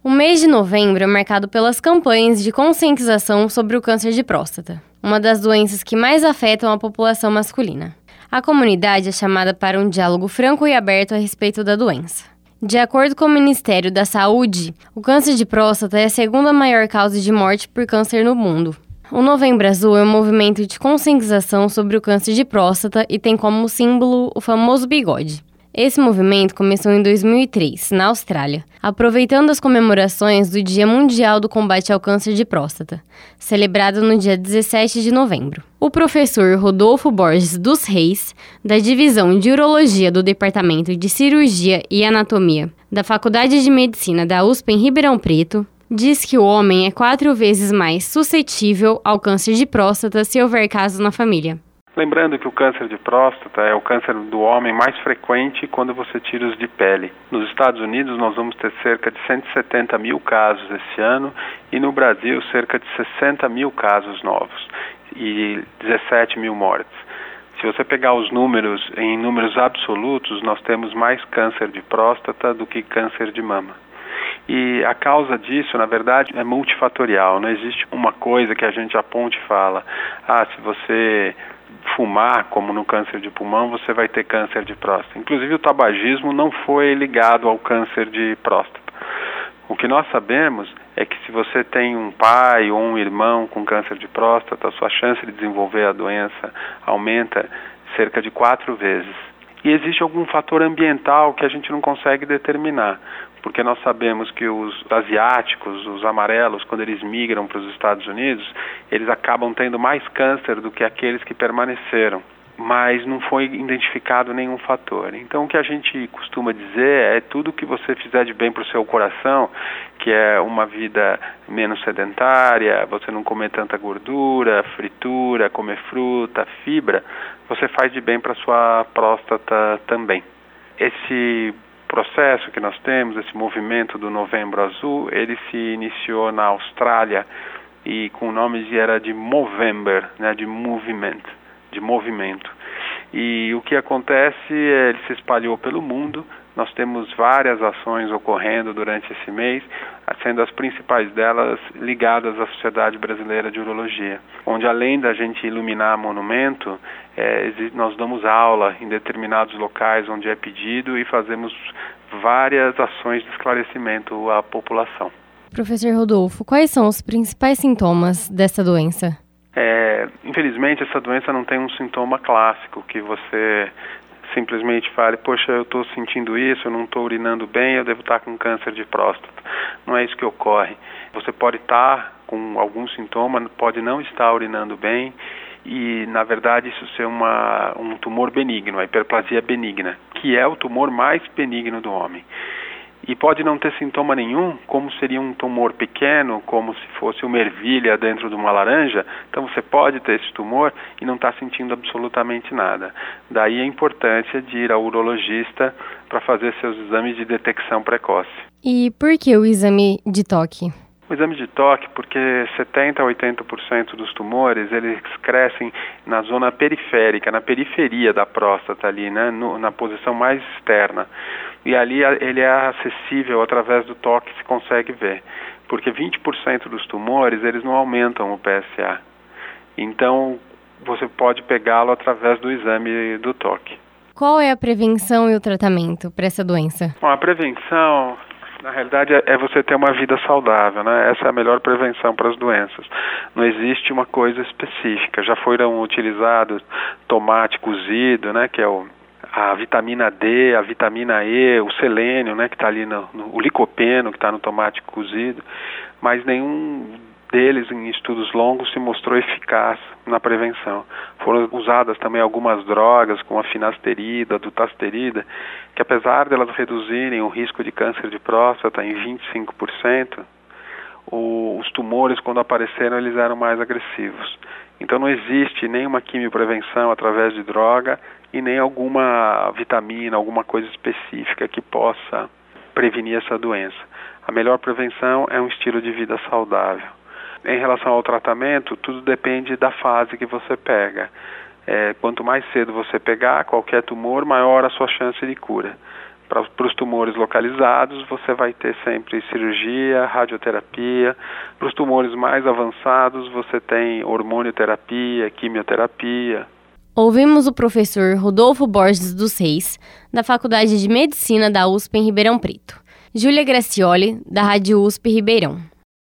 O mês de novembro é marcado pelas campanhas de conscientização sobre o câncer de próstata, uma das doenças que mais afetam a população masculina. A comunidade é chamada para um diálogo franco e aberto a respeito da doença. De acordo com o Ministério da Saúde, o câncer de próstata é a segunda maior causa de morte por câncer no mundo. O Novembro Azul é um movimento de conscientização sobre o câncer de próstata e tem como símbolo o famoso bigode. Esse movimento começou em 2003, na Austrália, aproveitando as comemorações do Dia Mundial do Combate ao Câncer de Próstata, celebrado no dia 17 de novembro. O professor Rodolfo Borges dos Reis, da Divisão de Urologia do Departamento de Cirurgia e Anatomia da Faculdade de Medicina da USP em Ribeirão Preto, diz que o homem é 4 vezes mais suscetível ao câncer de próstata se houver caso na família. Lembrando que o câncer de próstata é o câncer do homem mais frequente quando você tira os de pele. Nos Estados Unidos nós vamos ter cerca de 170 mil casos esse ano e no Brasil cerca de 60 mil casos novos e 17 mil mortes. Se você pegar os números em números absolutos, nós temos mais câncer de próstata do que câncer de mama. E a causa disso, na verdade, é multifatorial. Não existe uma coisa que a gente aponte e fala, se você fumar, como no câncer de pulmão, você vai ter câncer de próstata. Inclusive o tabagismo não foi ligado ao câncer de próstata. O que nós sabemos é que se você tem um pai ou um irmão com câncer de próstata, a sua chance de desenvolver a doença aumenta cerca de 4 vezes. E existe algum fator ambiental que a gente não consegue determinar, porque nós sabemos que os asiáticos, os amarelos, quando eles migram para os Estados Unidos, eles acabam tendo mais câncer do que aqueles que permaneceram, mas não foi identificado nenhum fator. Então o que a gente costuma dizer é tudo que você fizer de bem para o seu coração, que é uma vida menos sedentária, você não comer tanta gordura, fritura, comer fruta, fibra, você faz de bem para a sua próstata também. Esse processo que nós temos, esse movimento do Novembro Azul, ele se iniciou na Austrália e com o nome era de Movember, né, de movimento. E o que acontece é ele se espalhou pelo mundo. Nós temos várias ações ocorrendo durante esse mês, sendo as principais delas ligadas à Sociedade Brasileira de Urologia, onde além da gente iluminar monumento, nós damos aula em determinados locais onde é pedido e fazemos várias ações de esclarecimento à população. Professor Rodolfo, quais são os principais sintomas dessa doença? Infelizmente, essa doença não tem um sintoma clássico que você simplesmente fale, poxa, eu estou sentindo isso, eu não estou urinando bem, eu devo estar com câncer de próstata. Não é isso que ocorre. Você pode estar com algum sintoma, pode não estar urinando bem e, na verdade, isso ser um tumor benigno, a hiperplasia benigna, que é o tumor mais benigno do homem. E pode não ter sintoma nenhum, como seria um tumor pequeno, como se fosse uma ervilha dentro de uma laranja. Então você pode ter esse tumor e não está sentindo absolutamente nada. Daí a importância de ir ao urologista para fazer seus exames de detecção precoce. E por que o exame de toque? O exame de toque, porque 70% a 80% dos tumores, eles crescem na zona periférica, na periferia da próstata ali, né, na posição mais externa. E ali ele é acessível através do toque, se consegue ver. Porque 20% dos tumores, eles não aumentam o PSA. Então, você pode pegá-lo através do exame do toque. Qual é a prevenção e o tratamento para essa doença? Bom, a prevenção, na realidade, é você ter uma vida saudável, né? Essa é a melhor prevenção para as doenças. Não existe uma coisa específica. Já foram utilizados tomate cozido, né? Que é a vitamina D, a vitamina E, o selênio, né? Que está ali o licopeno, que está no tomate cozido. Mas nenhum deles, em estudos longos, se mostrou eficaz na prevenção. Foram usadas também algumas drogas, como a finasterida, a dutasterida, que apesar de elas reduzirem o risco de câncer de próstata em 25%, os tumores, quando apareceram, eles eram mais agressivos. Então não existe nenhuma quimioprevenção através de droga e nem alguma vitamina, alguma coisa específica que possa prevenir essa doença. A melhor prevenção é um estilo de vida saudável. Em relação ao tratamento, tudo depende da fase que você pega. Quanto mais cedo você pegar qualquer tumor, maior a sua chance de cura. Para os tumores localizados, você vai ter sempre cirurgia, radioterapia. Para os tumores mais avançados, você tem hormonioterapia, quimioterapia. Ouvimos o professor Rodolfo Borges dos Reis, da Faculdade de Medicina da USP em Ribeirão Preto. Júlia Gracioli, da Rádio USP Ribeirão.